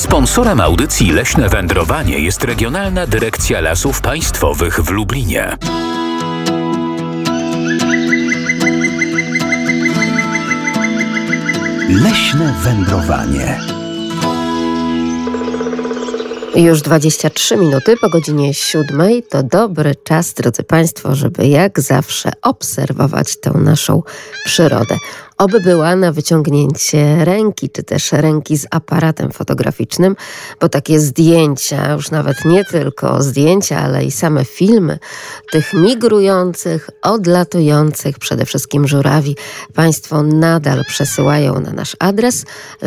Sponsorem audycji Leśne Wędrowanie jest Regionalna Dyrekcja Lasów Państwowych w Lublinie. Leśne wędrowanie. Już 23 minuty po godzinie 7 to dobry czas, drodzy Państwo, żeby jak zawsze obserwować tę naszą przyrodę. Oby była na wyciągnięcie ręki, czy też ręki z aparatem fotograficznym, bo takie zdjęcia, już nawet nie tylko zdjęcia, ale i same filmy tych migrujących, odlatujących, przede wszystkim żurawi, Państwo nadal przesyłają na nasz adres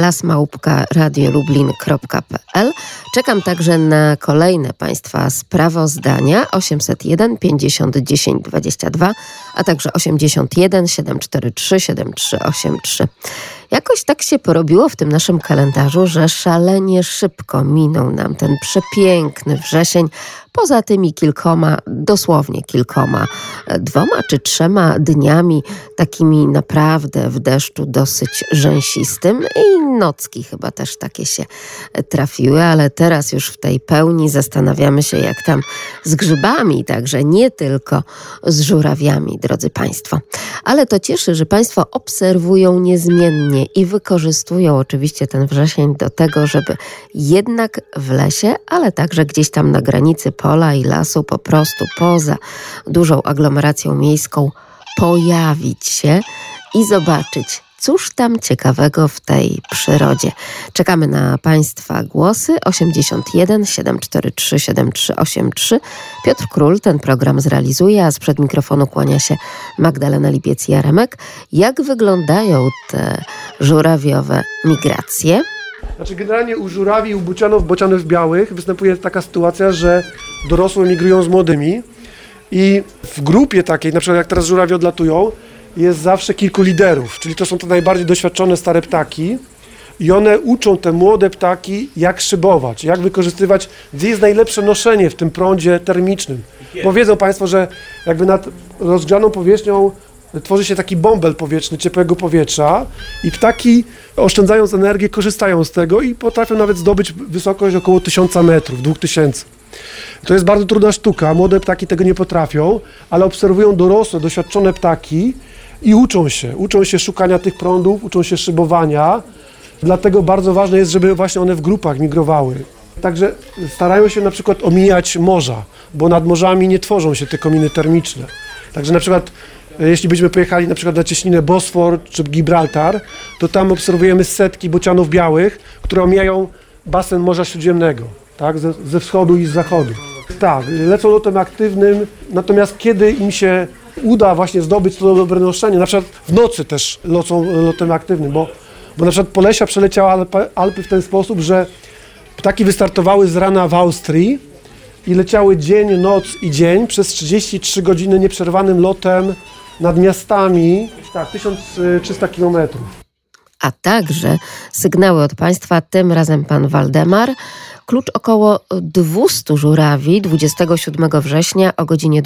las@radiolublin.pl. Czekam także na kolejne Państwa sprawozdania 801 50 10 22, a także 81 743 7383. Jakoś tak się porobiło w tym naszym kalendarzu, że szalenie szybko minął nam ten przepiękny wrzesień. Poza tymi dosłownie kilkoma, 2 czy 3 dniami, takimi naprawdę w deszczu dosyć rzęsistym, i nocki chyba też takie się trafiły, ale teraz już w tej pełni zastanawiamy się, jak tam z grzybami, także nie tylko z żurawiami, drodzy Państwo. Ale to cieszy, że Państwo obserwują niezmiennie i wykorzystują oczywiście ten wrzesień do tego, żeby jednak w lesie, ale także gdzieś tam na granicy pola i lasu, po prostu poza dużą aglomeracją miejską, pojawić się i zobaczyć, cóż tam ciekawego w tej przyrodzie. Czekamy na Państwa głosy. 81 743 7383. Piotr Król ten program zrealizuje, a sprzed mikrofonu kłania się Magdalena Lipiec-Jaremek. Jak wyglądają te żurawiowe migracje? Znaczy generalnie u żurawi, u bocianów białych występuje taka sytuacja, że dorosłe migrują z młodymi i w grupie takiej, na przykład jak teraz żurawie odlatują, jest zawsze kilku liderów, czyli to są te najbardziej doświadczone stare ptaki i one uczą te młode ptaki, jak szybować, jak wykorzystywać, gdzie jest najlepsze noszenie w tym prądzie termicznym. Bo wiedzą Państwo, że jakby nad rozgrzaną powierzchnią tworzy się taki bąbel powietrzny, ciepłego powietrza i ptaki, oszczędzając energię, korzystają z tego i potrafią nawet zdobyć wysokość około 1000 metrów, 2000. To jest bardzo trudna sztuka, młode ptaki tego nie potrafią, ale obserwują dorosłe, doświadczone ptaki i uczą się szukania tych prądów, uczą się szybowania, dlatego bardzo ważne jest, żeby właśnie one w grupach migrowały. Także starają się na przykład omijać morza, bo nad morzami nie tworzą się te kominy termiczne. Także na przykład jeśli byśmy pojechali na przykład na cieśninę Bosfor czy Gibraltar, to tam obserwujemy setki bocianów białych, które omijają basen Morza Śródziemnego, tak, ze wschodu i z zachodu. Tak, lecą lotem aktywnym, natomiast kiedy im się uda właśnie zdobyć to dobre noszenie, na przykład w nocy też lecą lotem aktywnym, bo na przykład Polesia przeleciała Alpy w ten sposób, że ptaki wystartowały z rana w Austrii i leciały dzień, noc i dzień przez 33 godziny nieprzerwanym lotem nad miastami, tak, 1300 kilometrów. A także sygnały od Państwa, tym razem pan Waldemar. Klucz około 200 żurawi 27 września o godzinie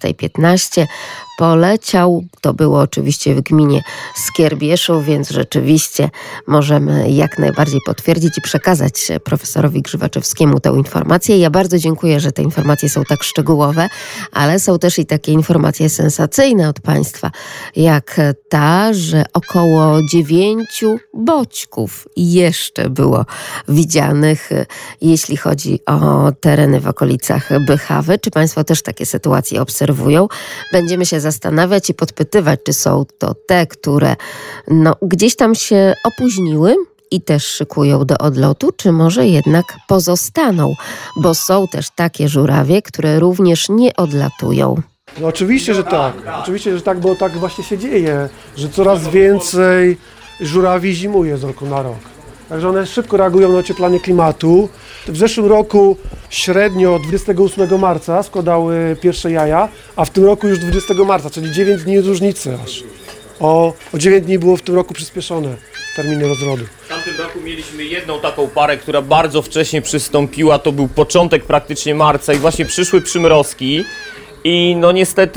12:15 poleciał. To było oczywiście w gminie Skierbieszów, więc rzeczywiście możemy jak najbardziej potwierdzić i przekazać profesorowi Grzywaczewskiemu tę informację. Ja bardzo dziękuję, że te informacje są tak szczegółowe, ale są też i takie informacje sensacyjne od Państwa, jak ta, że około 9 boćków jeszcze było widzianych, jeśli chodzi o tereny w okolicach Bychawy. Czy Państwo też takie sytuacje obserwują? Będziemy się zastanawiać i podpytywać, czy są to te, które gdzieś tam się opóźniły i też szykują do odlotu, czy może jednak pozostaną, bo są też takie żurawie, które również nie odlatują. No oczywiście, że tak, bo tak właśnie się dzieje, że coraz więcej żurawi zimuje z roku na rok. Także one szybko reagują na ocieplanie klimatu. W zeszłym roku średnio 28 marca składały pierwsze jaja, a w tym roku już 20 marca, czyli 9 dni różnicy aż. O 9 dni było w tym roku przyspieszone terminy rozrodu. W tamtym roku mieliśmy jedną taką parę, która bardzo wcześnie przystąpiła, to był początek praktycznie marca i właśnie przyszły przymrozki. I no niestety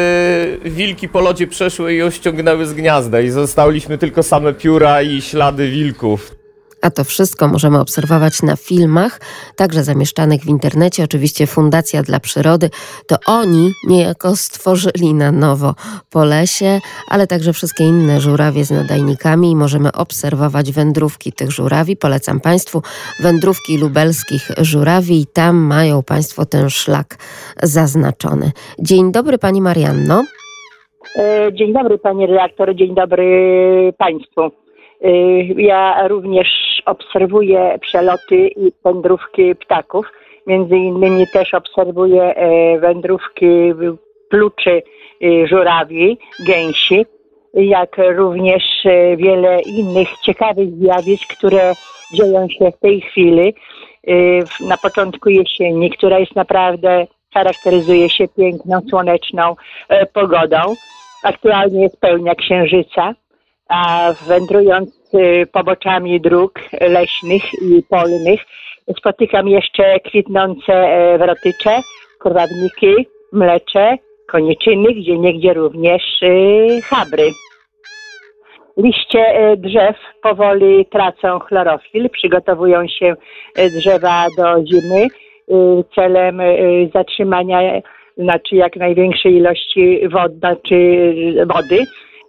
wilki po lodzie przeszły i ją ściągnęły z gniazda i zostaliśmy tylko same pióra i ślady wilków. A to wszystko możemy obserwować na filmach, także zamieszczanych w internecie. Oczywiście Fundacja dla Przyrody, to oni niejako stworzyli na nowo Polesie, ale także wszystkie inne żurawie z nadajnikami i możemy obserwować wędrówki tych żurawi. Polecam Państwu wędrówki lubelskich żurawi i tam mają Państwo ten szlak zaznaczony. Dzień dobry Pani Marianno. Dzień dobry Pani redaktor, dzień dobry Państwu. Ja również obserwuję przeloty i wędrówki ptaków. Między innymi też obserwuję wędrówki pluczy żurawi, gęsi, jak również wiele innych ciekawych zjawisk, które dzieją się w tej chwili. Na początku jesieni, która jest naprawdę, charakteryzuje się piękną, słoneczną pogodą. Aktualnie jest pełnia księżyca, a wędrując poboczami dróg leśnych i polnych spotykam jeszcze kwitnące wrotycze, korwawniki, mlecze, koniczyny, gdzieniegdzie również chabry. Liście drzew powoli tracą chlorofil, przygotowują się drzewa do zimy celem zatrzymania jak największej ilości wody.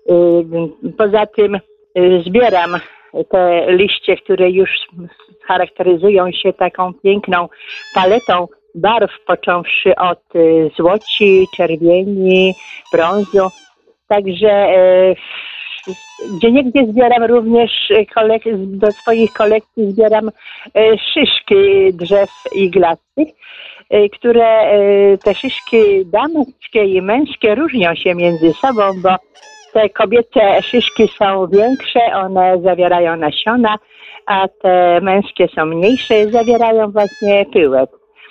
Poza tym zbieram te liście, które już charakteryzują się taką piękną paletą barw, począwszy od złoci, czerwieni, brązu. Także gdzieniegdzie zbieram również do swoich kolekcji zbieram szyszki drzew iglastych, które te szyszki damskie i męskie różnią się między sobą, bo te kobiece szyszki są większe, one zawierają nasiona, a te męskie są mniejsze, zawierają właśnie pyłek.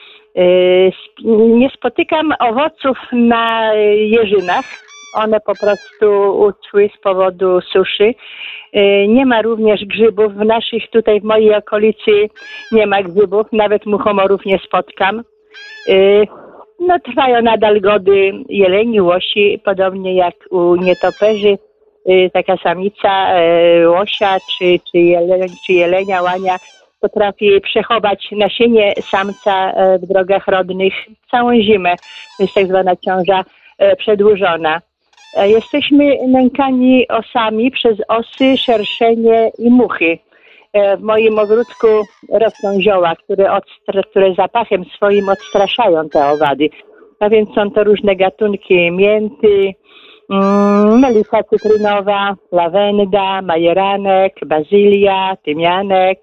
Nie spotykam owoców na jeżynach. One po prostu uschły z powodu suszy. Nie ma również grzybów. W mojej okolicy nie ma grzybów, nawet muchomorów nie spotkam. Trwają nadal gody jeleni, łosi, podobnie jak u nietoperzy. Taka samica łosia czy jelenia, łania potrafi przechować nasienie samca w drogach rodnych całą zimę. To jest tak zwana ciąża przedłużona. Jesteśmy nękani osami przez osy, szerszenie i muchy. W moim ogródku rosną zioła, które zapachem swoim odstraszają te owady. A więc są to różne gatunki mięty, melisa cytrynowa, lawenda, majeranek, bazylia, tymianek,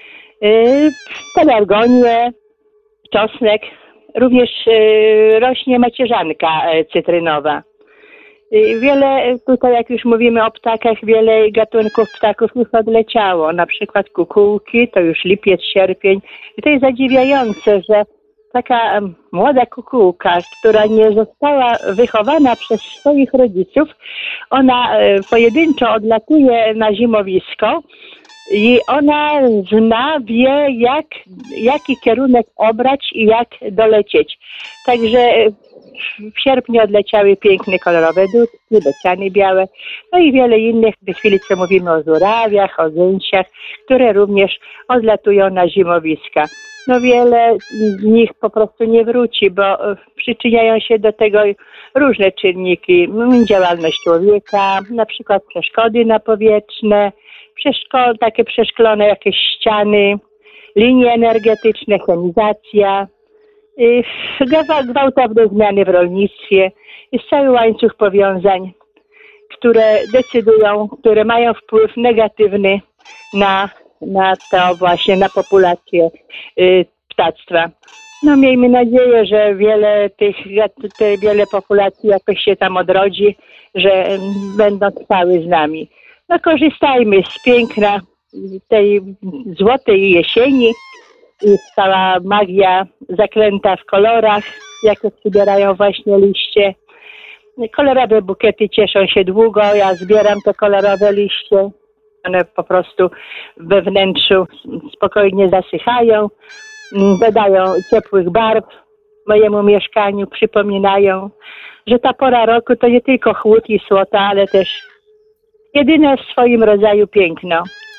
pelargonie, czosnek. Również rośnie macierzanka cytrynowa. Wiele, tutaj jak już mówimy o ptakach, wiele gatunków ptaków już odleciało. Na przykład kukułki, to już lipiec, sierpień. I to jest zadziwiające, że taka młoda kukułka, która nie została wychowana przez swoich rodziców, ona pojedynczo odlatuje na zimowisko i ona wie, jaki kierunek obrać i jak dolecieć. Także w sierpniu odleciały piękne, kolorowe dudki, bociany białe, no i wiele innych. W tej chwili co mówimy o żurawiach, o gęsiach, które również odlatują na zimowiska. No wiele z nich po prostu nie wróci, bo przyczyniają się do tego różne czynniki. Działalność człowieka, na przykład przeszkody napowietrzne, takie przeszklone jakieś ściany, linie energetyczne, chemizacja, gwałtowne zmiany w rolnictwie. Jest cały łańcuch powiązań, które decydują, które mają wpływ negatywny na to właśnie, na populację ptactwa. No miejmy nadzieję, że wiele populacji jakoś się tam odrodzi, że będą trwały z nami. No korzystajmy z piękna tej złotej jesieni i cała magia zaklęta w kolorach, jakie przybierają właśnie liście. Kolorowe bukiety cieszą się długo, ja zbieram te kolorowe liście. One po prostu we wnętrzu spokojnie zasychają, dodają ciepłych barw mojemu mieszkaniu, przypominają, że ta pora roku to nie tylko chłód i słota, ale też jedyne w swoim rodzaju piękno.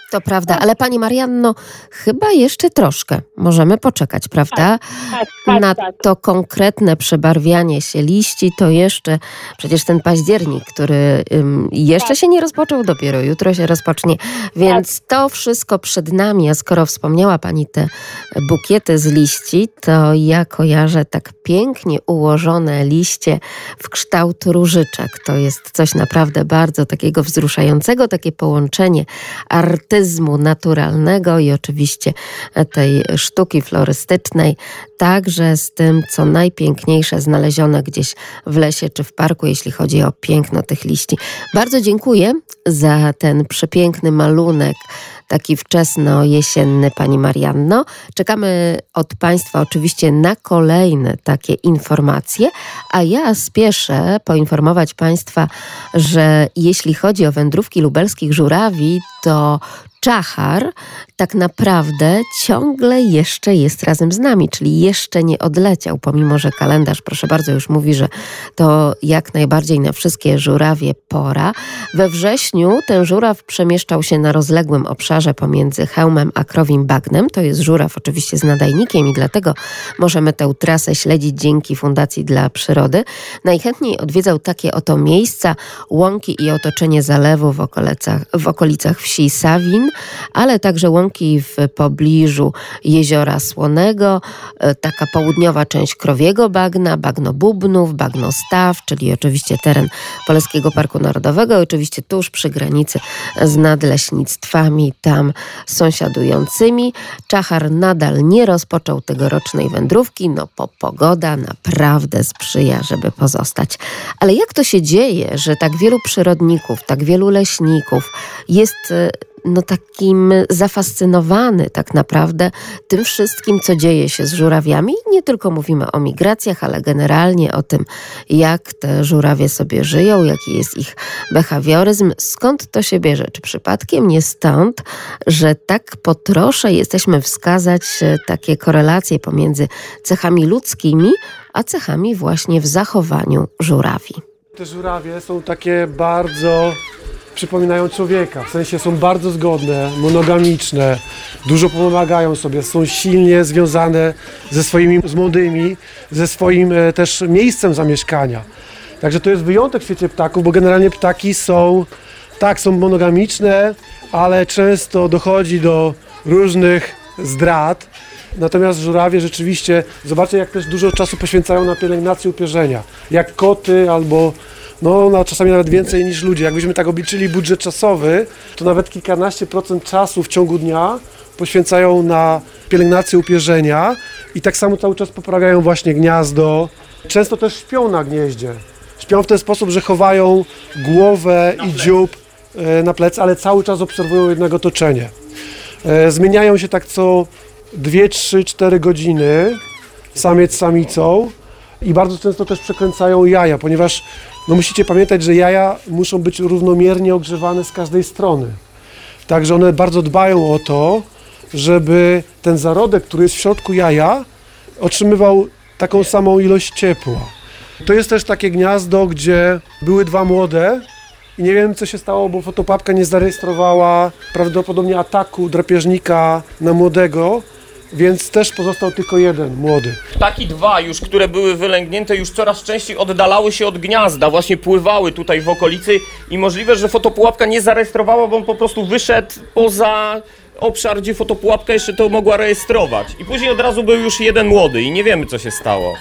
To prawda, ale pani Marianno, chyba jeszcze troszkę możemy poczekać, prawda? Na to konkretne przebarwianie się liści, to jeszcze przecież ten październik, który jeszcze się nie rozpoczął, dopiero jutro się rozpocznie, więc to wszystko przed nami, a skoro wspomniała pani te bukiety z liści, to ja kojarzę tak pięknie ułożone liście w kształt różyczek. To jest coś naprawdę bardzo takiego wzruszającego, takie połączenie artyzmu naturalnego i oczywiście tej sztuki florystycznej, także z tym, co najpiękniejsze znalezione gdzieś w lesie czy w parku, jeśli chodzi o piękno tych liści. Bardzo dziękuję za ten przepiękny malunek, taki wczesno-jesienny, pani Marianno. Czekamy od państwa oczywiście na kolejne takie informacje, a ja spieszę poinformować państwa, że jeśli chodzi o wędrówki lubelskich żurawi, to czachar tak naprawdę ciągle jeszcze jest razem z nami, czyli jeszcze nie odleciał, pomimo że kalendarz, proszę bardzo, już mówi, że to jak najbardziej na wszystkie żurawie pora. We wrześniu ten żuraw przemieszczał się na rozległym obszarze pomiędzy Chełmem a Krowim Bagnem. To jest żuraw oczywiście z nadajnikiem i dlatego możemy tę trasę śledzić dzięki Fundacji dla Przyrody. Najchętniej odwiedzał takie oto miejsca, łąki i otoczenie zalewu w okolicach wsi Sawin, ale także łąki w pobliżu Jeziora Słonego, taka południowa część Krowiego Bagna, Bagno Bubnów, Bagno Staw, czyli oczywiście teren Polskiego Parku Narodowego, oczywiście tuż przy granicy z nadleśnictwami tam sąsiadującymi. Czachar nadal nie rozpoczął tegorocznej wędrówki, pogoda naprawdę sprzyja, żeby pozostać. Ale jak to się dzieje, że tak wielu przyrodników, tak wielu leśników jest takim zafascynowany tak naprawdę tym wszystkim, co dzieje się z żurawiami. Nie tylko mówimy o migracjach, ale generalnie o tym, jak te żurawie sobie żyją, jaki jest ich behawioryzm, skąd to się bierze. Czy przypadkiem nie stąd, że tak po trosze jesteśmy wskazać takie korelacje pomiędzy cechami ludzkimi, a cechami właśnie w zachowaniu żurawi. Te żurawie są takie bardzo przypominają człowieka, w sensie są bardzo zgodne, monogamiczne, dużo pomagają sobie, są silnie związane z młodymi, ze swoim też miejscem zamieszkania. Także to jest wyjątek w świecie ptaków, bo generalnie ptaki są monogamiczne, ale często dochodzi do różnych zdrad. Natomiast żurawie rzeczywiście, zobaczcie, jak też dużo czasu poświęcają na pielęgnację upierzenia, jak koty albo czasami nawet więcej niż ludzie. Jakbyśmy tak obliczyli budżet czasowy, to nawet kilkanaście procent czasu w ciągu dnia poświęcają na pielęgnację upierzenia i tak samo cały czas poprawiają właśnie gniazdo. Często też śpią na gnieździe. Śpią w ten sposób, że chowają głowę i dziób na plecy, ale cały czas obserwują jednak otoczenie. Zmieniają się tak co 2, 3, 4 godziny, samiec z samicą i bardzo często też przekręcają jaja, ponieważ musicie pamiętać, że jaja muszą być równomiernie ogrzewane z każdej strony. Także one bardzo dbają o to, żeby ten zarodek, który jest w środku jaja, otrzymywał taką samą ilość ciepła. To jest też takie gniazdo, gdzie były 2 młode i nie wiem, co się stało, bo fotopułapka nie zarejestrowała prawdopodobnie ataku drapieżnika na młodego, więc też pozostał tylko 1 młody. Ptaki 2 już, które były wylęgnięte, już coraz częściej oddalały się od gniazda, właśnie pływały tutaj w okolicy i możliwe, że fotopułapka nie zarejestrowała, bo on po prostu wyszedł poza obszar, gdzie fotopułapka jeszcze to mogła rejestrować. I później od razu był już 1 młody i nie wiemy, co się stało.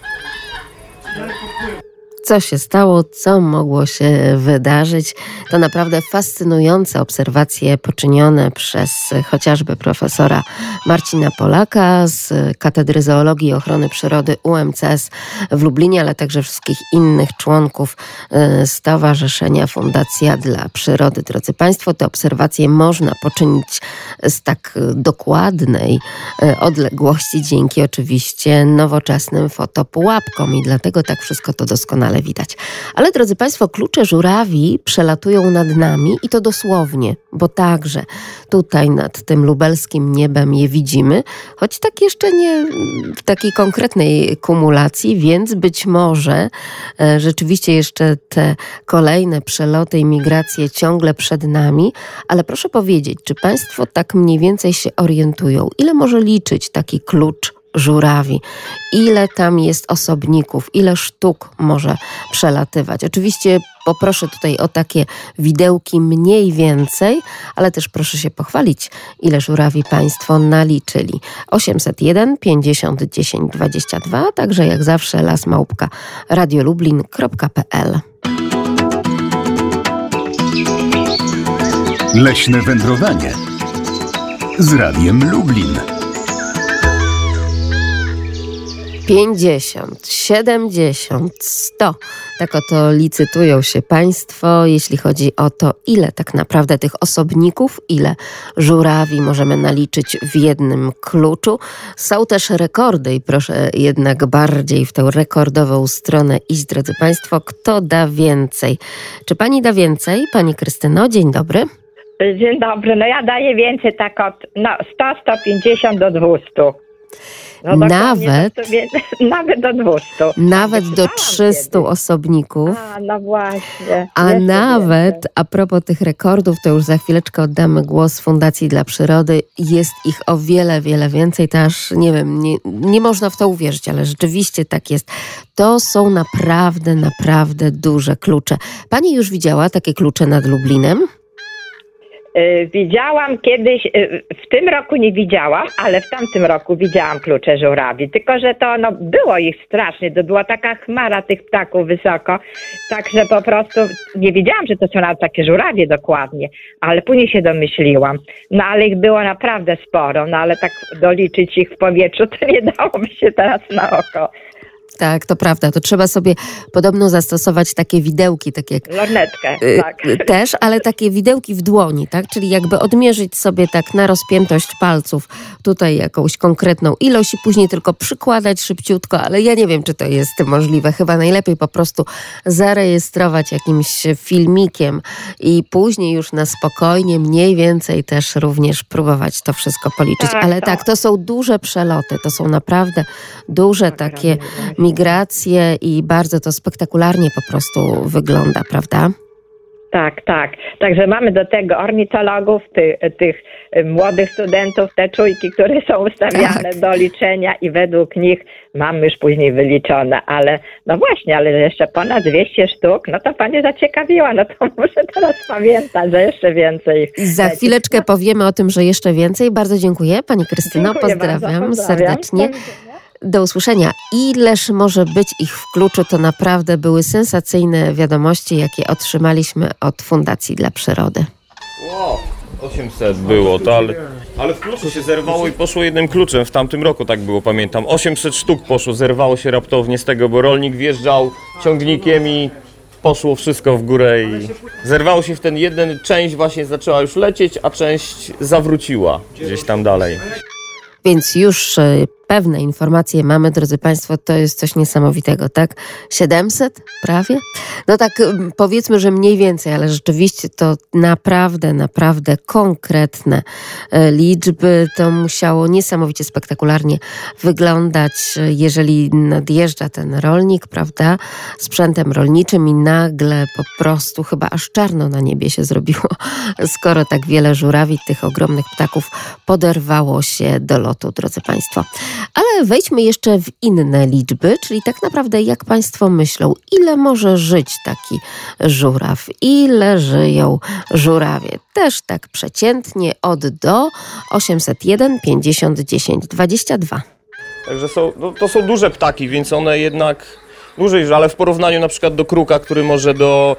Co się stało, co mogło się wydarzyć. To naprawdę fascynujące obserwacje poczynione przez chociażby profesora Marcina Polaka z Katedry Zoologii i Ochrony Przyrody UMCS w Lublinie, ale także wszystkich innych członków Stowarzyszenia Fundacja dla Przyrody. Drodzy Państwo, te obserwacje można poczynić z tak dokładnej odległości dzięki oczywiście nowoczesnym fotopułapkom i dlatego tak wszystko to doskonale doskonale widać. Ale drodzy Państwo, klucze żurawi przelatują nad nami i to dosłownie, bo także tutaj nad tym lubelskim niebem je widzimy, choć tak jeszcze nie w takiej konkretnej kumulacji, więc być może rzeczywiście jeszcze te kolejne przeloty i migracje ciągle przed nami, ale proszę powiedzieć, czy Państwo tak mniej więcej się orientują, ile może liczyć taki klucz żurawi, ile tam jest osobników, ile sztuk może przelatywać. Oczywiście poproszę tutaj o takie widełki mniej więcej, ale też proszę się pochwalić, ile żurawi Państwo naliczyli. 801 50 10 22, także jak zawsze lasmałpka.radiolublin.pl. Leśne wędrowanie z Radiem Lublin. 50, 70, 100. Tak oto licytują się Państwo, jeśli chodzi o to, ile tak naprawdę tych osobników, ile żurawi możemy naliczyć w jednym kluczu. Są też rekordy i proszę jednak bardziej w tę rekordową stronę iść, drodzy Państwo. Kto da więcej? Czy Pani da więcej? Pani Krystyno, dzień dobry. Dzień dobry, no ja daję więcej tak od 100, 150 do 200. No nawet do 200. Nawet do 300 osobników. No właśnie. A nawet, a propos tych rekordów, to już za chwileczkę oddamy głos Fundacji dla Przyrody. Jest ich o wiele, wiele więcej. To aż, nie wiem, nie można w to uwierzyć, ale rzeczywiście tak jest. To są naprawdę, naprawdę duże klucze. Pani już widziała takie klucze nad Lublinem? Widziałam kiedyś, w tym roku nie widziałam, ale w tamtym roku widziałam klucze żurawi. Tylko że to było ich strasznie, to była taka chmara tych ptaków wysoko, także po prostu nie wiedziałam, że to są nawet takie żurawie dokładnie, ale później się domyśliłam. No ale ich było naprawdę sporo, no ale tak doliczyć ich w powietrzu to nie dałoby się teraz na oko. Tak, to prawda. To trzeba sobie podobno zastosować takie widełki, tak jak... Lornetkę, tak. Też, ale takie widełki w dłoni, tak? Czyli jakby odmierzyć sobie tak na rozpiętość palców tutaj jakąś konkretną ilość i później tylko przykładać szybciutko, ale ja nie wiem, czy to jest możliwe. Chyba najlepiej po prostu zarejestrować jakimś filmikiem i później już na spokojnie, mniej więcej też również próbować to wszystko policzyć. Tak, ale tak, to są duże przeloty, to są naprawdę duże takie migracje i bardzo to spektakularnie po prostu wygląda, prawda? Tak, tak. Także mamy do tego ornitologów, tych młodych studentów, te czujki, które są ustawiane do liczenia i według nich mamy już później wyliczone, ale no właśnie, ale jeszcze ponad 200 sztuk, no to Pani zaciekawiła, no to muszę teraz pamiętać, że jeszcze więcej. Za chwileczkę powiemy o tym, że jeszcze więcej. Bardzo dziękuję Pani Krystyno, pozdrawiam serdecznie. Do usłyszenia. Ileż może być ich w kluczu, to naprawdę były sensacyjne wiadomości, jakie otrzymaliśmy od Fundacji dla Przyrody. Wow, 800 było, to ale w kluczu się zerwało i poszło jednym kluczem. W tamtym roku tak było, pamiętam. 800 sztuk poszło, zerwało się raptownie z tego, bo rolnik wjeżdżał ciągnikiem i poszło wszystko w górę i zerwało się w ten jeden, część właśnie zaczęła już lecieć, a część zawróciła gdzieś tam dalej. Więc już pewne informacje mamy, drodzy Państwo, to jest coś niesamowitego, tak? 700 prawie? No tak powiedzmy, że mniej więcej, ale rzeczywiście to naprawdę, naprawdę konkretne liczby. To musiało niesamowicie spektakularnie wyglądać, jeżeli nadjeżdża ten rolnik, prawda? Sprzętem rolniczym i nagle po prostu chyba aż czarno na niebie się zrobiło, skoro tak wiele żurawi, tych ogromnych ptaków poderwało się do lotu, drodzy Państwo. Ale wejdźmy jeszcze w inne liczby, czyli tak naprawdę jak Państwo myślą, ile może żyć taki żuraw? Ile żyją żurawie? Też tak przeciętnie od do 801 50 10 22. Także to są duże ptaki, więc one jednak dłużej, ale w porównaniu na przykład do kruka, który może do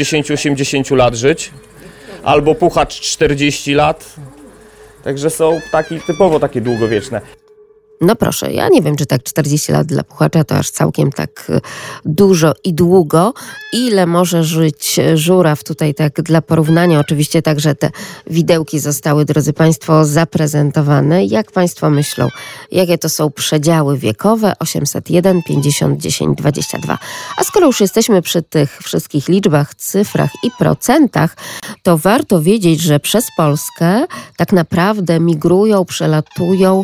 60-80 lat żyć, albo puchacz 40 lat. Także są ptaki typowo takie długowieczne. No proszę, ja nie wiem, czy tak 40 lat dla puchacza to aż całkiem tak dużo i długo. Ile może żyć żuraw? Tutaj tak dla porównania, oczywiście także te widełki zostały, drodzy Państwo, zaprezentowane. Jak Państwo myślą, jakie to są przedziały wiekowe? 801 50 10 22. A skoro już jesteśmy przy tych wszystkich liczbach, cyfrach i procentach, to warto wiedzieć, że przez Polskę tak naprawdę migrują, przelatują.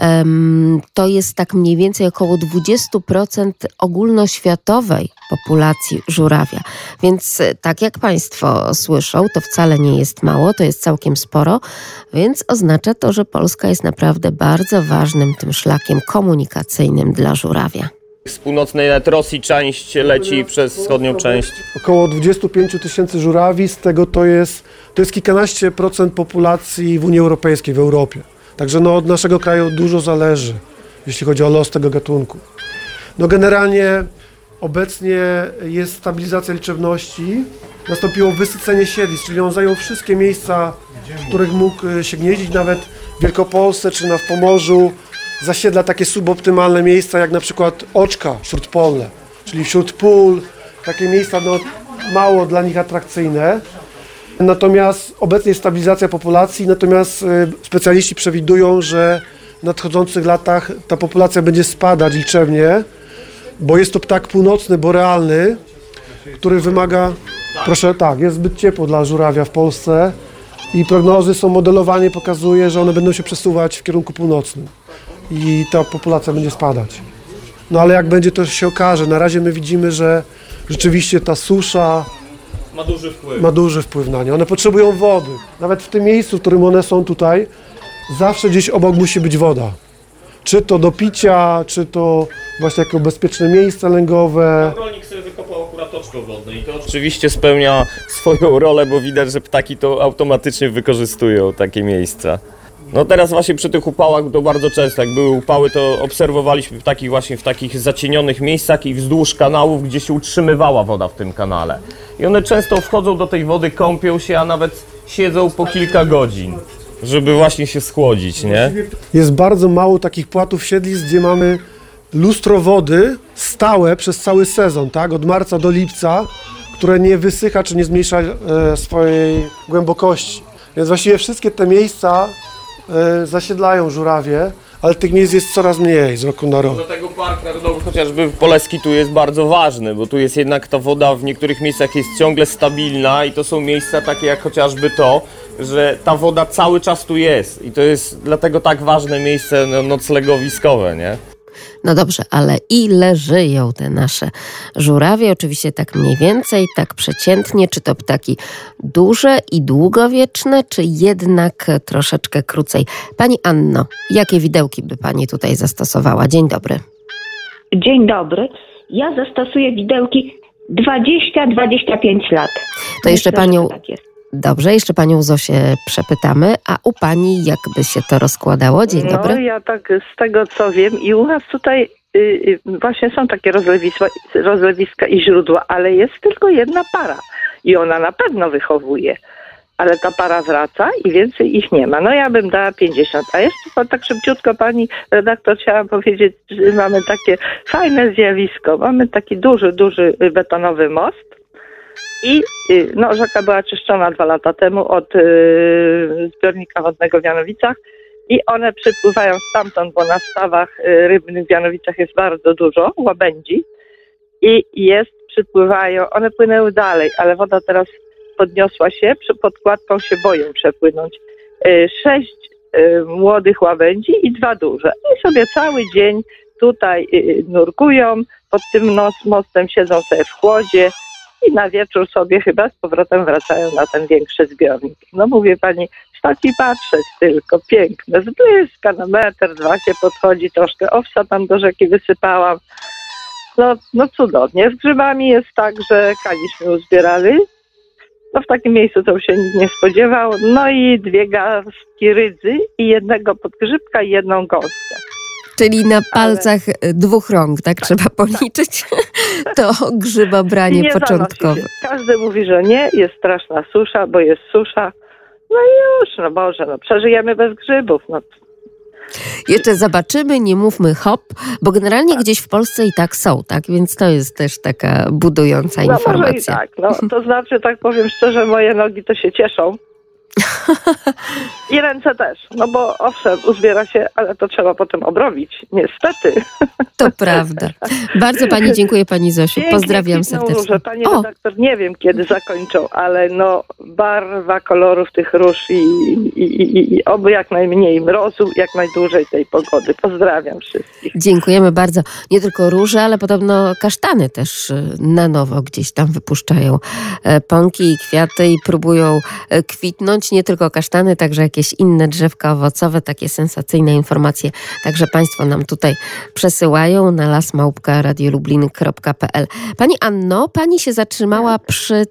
To jest tak mniej więcej około 20% ogólnoświatowej populacji żurawia. Więc tak jak Państwo słyszą, to wcale nie jest mało, to jest całkiem sporo, więc oznacza to, że Polska jest naprawdę bardzo ważnym tym szlakiem komunikacyjnym dla żurawia. Z północnej Rosji część leci przez wschodnią część. Około 25 tysięcy żurawi, z tego to jest kilkanaście procent populacji w Unii Europejskiej, w Europie. Także od naszego kraju dużo zależy, jeśli chodzi o los tego gatunku. Generalnie obecnie jest stabilizacja liczebności, nastąpiło wysycenie siedlisk, czyli on zajął wszystkie miejsca, w których mógł się gnieździć, nawet w Wielkopolsce czy w Pomorzu. Zasiedla takie suboptymalne miejsca, jak na przykład oczka wśród pole, czyli wśród pól, takie miejsca mało dla nich atrakcyjne. Natomiast obecnie jest stabilizacja populacji, natomiast specjaliści przewidują, że w nadchodzących latach ta populacja będzie spadać liczebnie, bo jest to ptak północny, borealny, który wymaga, jest zbyt ciepło dla żurawia w Polsce i prognozy są, modelowanie pokazuje, że one będą się przesuwać w kierunku północnym i ta populacja będzie spadać. Ale jak będzie, to się okaże. Na razie my widzimy, że rzeczywiście ta susza ma duży wpływ na nie. One potrzebują wody. Nawet w tym miejscu, w którym one są tutaj, zawsze gdzieś obok musi być woda. Czy to do picia, czy to właśnie jako bezpieczne miejsca lęgowe. Rolnik sobie wykopał akurat oczko wodne i to oczywiście spełnia swoją rolę, bo widać, że ptaki to automatycznie wykorzystują takie miejsca. Teraz właśnie przy tych upałach to bardzo często, jak były upały, to obserwowaliśmy ptaki właśnie w takich zacienionych miejscach i wzdłuż kanałów, gdzie się utrzymywała woda w tym kanale. I one często wchodzą do tej wody, kąpią się, a nawet siedzą po kilka godzin, żeby właśnie się schłodzić, nie? Jest bardzo mało takich płatów siedlisk, gdzie mamy lustro wody stałe przez cały sezon, tak? Od marca do lipca, które nie wysycha czy nie zmniejsza swojej głębokości. Więc właściwie wszystkie te miejsca zasiedlają żurawie, ale tych miejsc jest coraz mniej z roku na rok. Dlatego Park Narodowy chociażby Poleski tu jest bardzo ważny, bo tu jest jednak ta woda w niektórych miejscach jest ciągle stabilna i to są miejsca takie jak chociażby to, że ta woda cały czas tu jest i to jest dlatego tak ważne miejsce noclegowiskowe, nie? No dobrze, ale ile żyją te nasze żurawie? Oczywiście tak mniej więcej, tak przeciętnie. Czy to ptaki duże i długowieczne, czy jednak troszeczkę krócej? Pani Anno, jakie widełki by Pani tutaj zastosowała? Dzień dobry. Dzień dobry. Ja zastosuję widełki 20-25 lat. To jeszcze myślę, Panią... tak jest. Dobrze, jeszcze Panią Zosię przepytamy, a u Pani jakby się to rozkładało? Dzień dobry. Ja tak z tego co wiem i u nas tutaj właśnie są takie rozlewiska i źródła, ale jest tylko jedna para i ona na pewno wychowuje, ale ta para wraca i więcej ich nie ma. Ja bym dała 50, a jeszcze tak szybciutko pani redaktor chciałam powiedzieć, że mamy takie fajne zjawisko, mamy taki duży betonowy most. I rzeka była czyszczona 2 lata temu od zbiornika wodnego w Janowicach i one przypływają stamtąd, bo na stawach rybnych w Janowicach jest bardzo dużo łabędzi i przypływają, one płynęły dalej, ale woda teraz podniosła się, pod kładką się boją przepłynąć. 6 młodych łabędzi i 2 duże. I sobie cały dzień tutaj nurkują, pod tym mostem siedzą sobie w chłodzie, i na wieczór sobie chyba z powrotem wracają na ten większy zbiornik. Mówię pani, stać i patrzeć tylko, piękne, z bliska, na 1-2 się podchodzi, troszkę owsa tam do rzeki wysypałam. Cudownie. Z grzybami jest tak, że kaliśmy uzbierali. W takim miejscu to się nikt nie spodziewał. I 2 garstki rydzy i 1 podgrzybka i 1 gąskę. Czyli na palcach 2 rąk, tak trzeba policzyć to grzybobranie początkowe. Każdy mówi, że nie, jest straszna susza, bo jest susza. Boże, przeżyjemy bez grzybów. Jeszcze zobaczymy, nie mówmy hop, bo generalnie gdzieś w Polsce i tak są, tak? Więc to jest też taka budująca informacja. Może i tak, to znaczy, tak powiem szczerze, moje nogi to się cieszą. I ręce też, bo owszem, uzbiera się, ale to trzeba potem obrobić, niestety. To prawda. Bardzo pani dziękuję, pani Zosiu. Pozdrawiam serdecznie. Róże. Pani redaktor, nie wiem kiedy zakończą, ale barwa kolorów tych róż i oby jak najmniej mrozu, jak najdłużej tej pogody. Pozdrawiam wszystkich. Dziękujemy bardzo. Nie tylko róże, ale podobno kasztany też na nowo gdzieś tam wypuszczają pąki i kwiaty i próbują kwitnąć. Nie tylko kasztany, także jakieś inne drzewka owocowe, takie sensacyjne informacje. Także państwo nam tutaj przesyłają na lasmałpka.radiolublin.pl. Pani Anno, pani się zatrzymała przy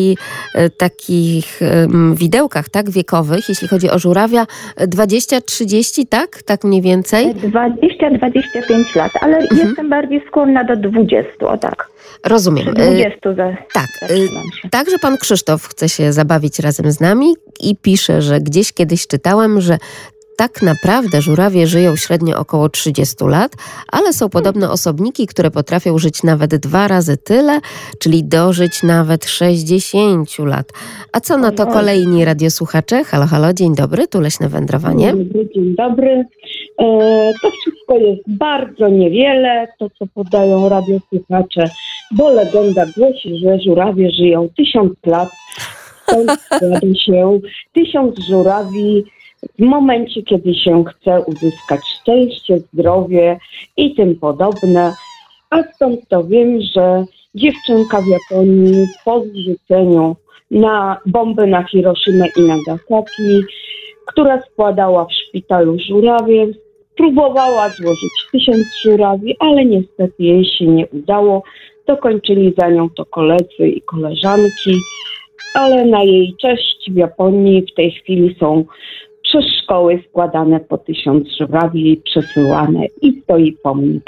takich widełkach, tak, wiekowych, jeśli chodzi o żurawia, 20-30, tak? Tak mniej więcej? 20-25 lat, ale jestem bardziej skłonna do 20, o tak. Rozumiem. 20 tak. Także pan Krzysztof chce się zabawić razem z nami i pisze, że gdzieś kiedyś czytałem, że tak naprawdę żurawie żyją średnio około 30 lat, ale są podobno osobniki, które potrafią żyć nawet 2 razy tyle, czyli dożyć nawet 60 lat. A co na to kolejni radiosłuchacze? Halo, halo, dzień dobry, tu Leśne Wędrowanie. Dzień dobry. To wszystko jest bardzo niewiele, to co podają radiosłuchacze, bo legenda głosi, że żurawie żyją 1000 lat. Stąd składa się 1000 żurawi w momencie, kiedy się chce uzyskać szczęście, zdrowie i tym podobne. A stąd to wiem, że dziewczynka w Japonii po zrzuceniu na bomby na Hiroshimę i Nagasaki, która składała w szpitalu żurawie, próbowała złożyć 1000 żurawi, ale niestety jej się nie udało. Dokończyli za nią to koledzy i koleżanki, ale na jej cześć w Japonii w tej chwili są przez szkoły składane po 1000 żurawi i przesyłane i stoi pomnik.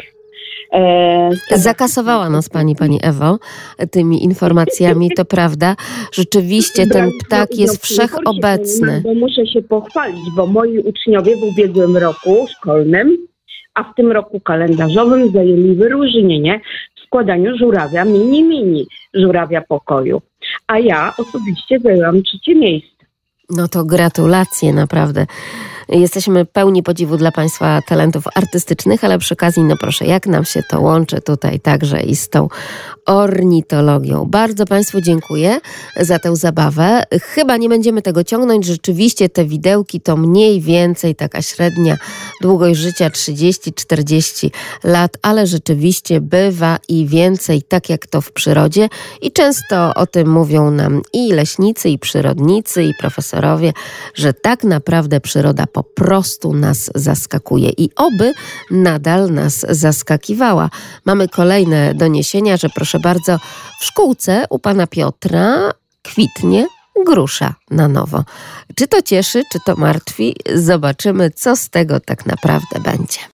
Zakasowała nas pani Ewo tymi informacjami, to prawda. Rzeczywiście ten ptak jest wszechobecny. Bo muszę się pochwalić, bo moi uczniowie w ubiegłym roku szkolnym, a w tym roku kalendarzowym zajęli wyróżnienie w składaniu żurawia mini, żurawia pokoju. A ja osobiście zajęłam 3. miejsce. No to gratulacje, naprawdę. Jesteśmy pełni podziwu dla państwa talentów artystycznych, ale przy okazji, no proszę, jak nam się to łączy tutaj także i z tą ornitologią. Bardzo państwu dziękuję za tę zabawę. Chyba nie będziemy tego ciągnąć. Rzeczywiście te widełki to mniej więcej taka średnia długość życia 30-40 lat, ale rzeczywiście bywa i więcej, tak jak to w przyrodzie. I często o tym mówią nam i leśnicy, i przyrodnicy, i profesorowie, że tak naprawdę przyroda po prostu nas zaskakuje i oby nadal nas zaskakiwała. Mamy kolejne doniesienia, że proszę bardzo, w szkółce u pana Piotra kwitnie grusza na nowo. Czy to cieszy, czy to martwi? Zobaczymy, co z tego tak naprawdę będzie.